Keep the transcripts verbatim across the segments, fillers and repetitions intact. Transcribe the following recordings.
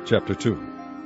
Chapter two.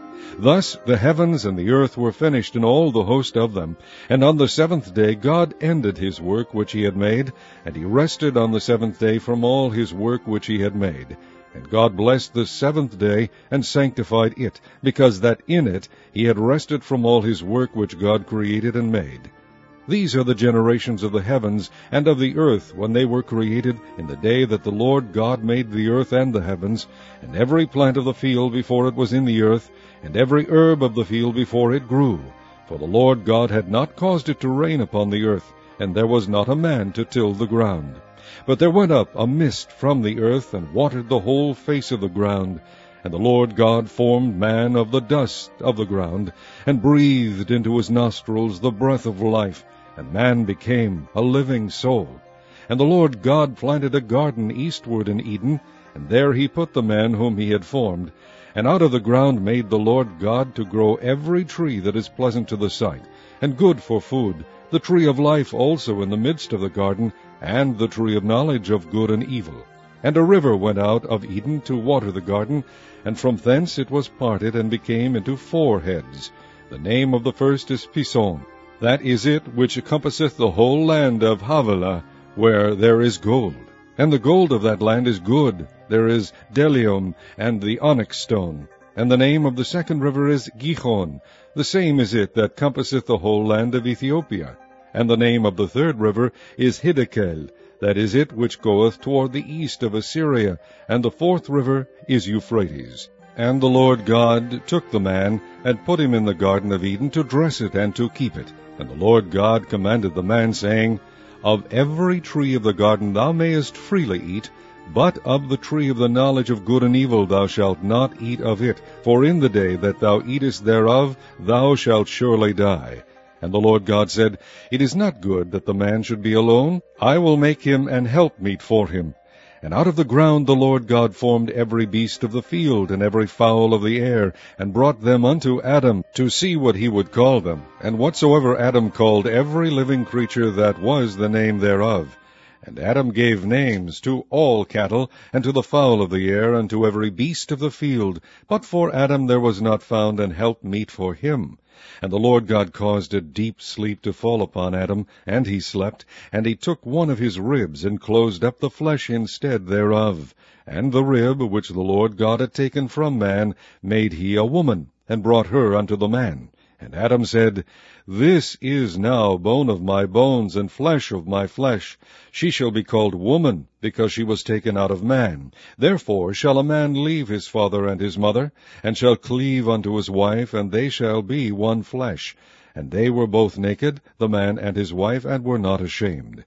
Thus the heavens and the earth were finished, and all the host of them. And on the seventh day God ended his work which he had made, and he rested on the seventh day from all his work which he had made. And God blessed the seventh day, and sanctified it, because that in it he had rested from all his work which God created and made. These are the generations of the heavens and of the earth when they were created, in the day that the Lord God made the earth and the heavens, and every plant of the field before it was in the earth, and every herb of the field before it grew. For the Lord God had not caused it to rain upon the earth, and there was not a man to till the ground. But there went up a mist from the earth, and watered the whole face of the ground. And the Lord God formed man of the dust of the ground, and breathed into his nostrils the breath of life, and man became a living soul. And the Lord God planted a garden eastward in Eden, and there he put the man whom he had formed. And out of the ground made the Lord God to grow every tree that is pleasant to the sight, and good for food, the tree of life also in the midst of the garden, and the tree of knowledge of good and evil. And a river went out of Eden to water the garden, and from thence it was parted, and became into four heads. The name of the first is Pison. That is it which compasseth the whole land of Havilah, where there is gold. And the gold of that land is good. There is bdellium, and the onyx stone. And the name of the second river is Gihon. The same is it that compasseth the whole land of Ethiopia. And the name of the third river is Hiddekel. That is it which goeth toward the east of Assyria. And the fourth river is Euphrates. And the Lord God took the man, and put him in the garden of Eden to dress it and to keep it. And the Lord God commanded the man, saying, Of every tree of the garden thou mayest freely eat, but of the tree of the knowledge of good and evil thou shalt not eat of it, for in the day that thou eatest thereof thou shalt surely die. And the Lord God said, It is not good that the man should be alone. I will make him an helpmeet for him. And out of the ground the Lord God formed every beast of the field, and every fowl of the air, and brought them unto Adam, to see what he would call them. And whatsoever Adam called every living creature, that was the name thereof. And Adam gave names to all cattle, and to the fowl of the air, and to every beast of the field. But for Adam there was not found an helpmeet for him. And the Lord God caused a deep sleep to fall upon Adam, and he slept. And he took one of his ribs, and closed up the flesh instead thereof. And the rib which the Lord God had taken from man made he a woman, and brought her unto the man. And Adam said, This is now bone of my bones, and flesh of my flesh. She shall be called woman, because she was taken out of man. Therefore shall a man leave his father and his mother, and shall cleave unto his wife, and they shall be one flesh. And they were both naked, the man and his wife, and were not ashamed.